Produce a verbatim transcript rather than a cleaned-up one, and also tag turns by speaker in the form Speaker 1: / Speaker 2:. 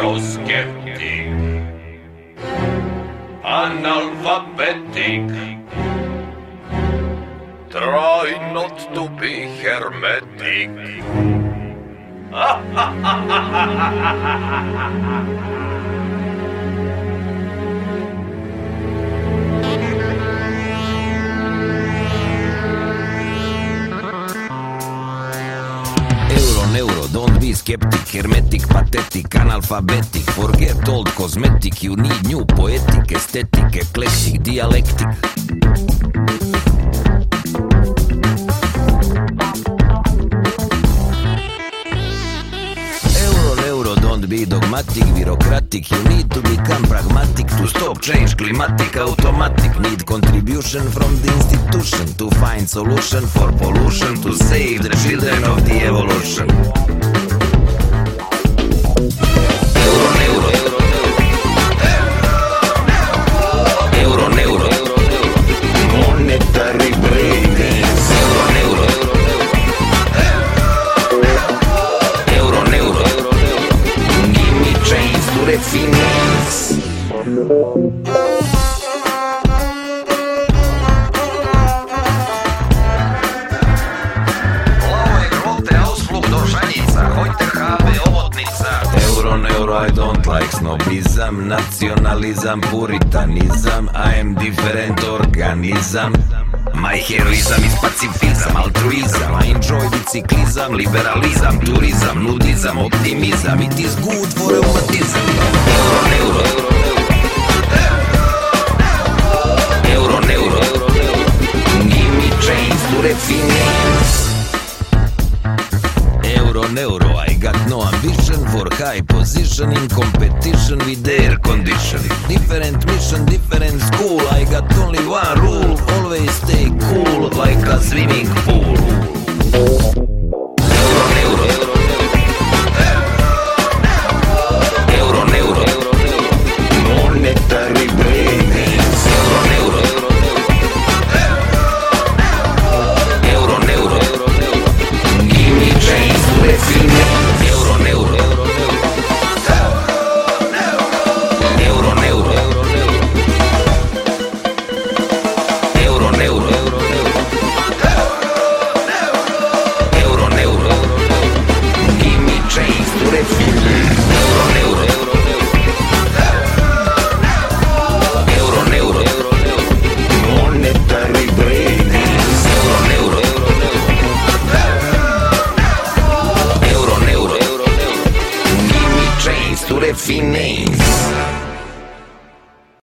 Speaker 1: euroskeptik, analfabetik. Try not to be hermetic.
Speaker 2: Neuro, don't be skeptic, hermetic, pathetic, analphabetic. Forget old cosmetic, you need new poetic, aesthetic, eclectic, dialectic. Euro, neuro, don't be dogmatic, bureaucratic. You need to become pragmatic to stop change, climatic, automatic. Need contribution from the institution to find solution for pollution, to save the children of the evolution. Euro, neuro, euro, neuro, monetary brains. Euro, neuro, euro, neuro, give me change to the finance. Euro, neuro, I don't like snobism, nacionalism, puritanism. I am different organism. My heroism is pacifism, altruism. I enjoy bicyclism, liberalism, tourism, nudism, optimism. It is good for rheumatism. Euro, neuro, euro, neuro, give me change to the finance. Euro, neuro, I got no ambition for high position in competition with air conditioning. Different mission, different school, I got only one rule: always stay cool like a swimming pool. Euro, neuro, euro, neuro, monetary brains. Euro, neuro, euro, neuro, give me change to the finance. Euro, neuro, euro, neuro, euro, neuro, euro, neuro, give me change to the finance. Euro, neuro, euro, neuro, monetary brains. Euro, neuro, euro, neuro, give me change to the finance.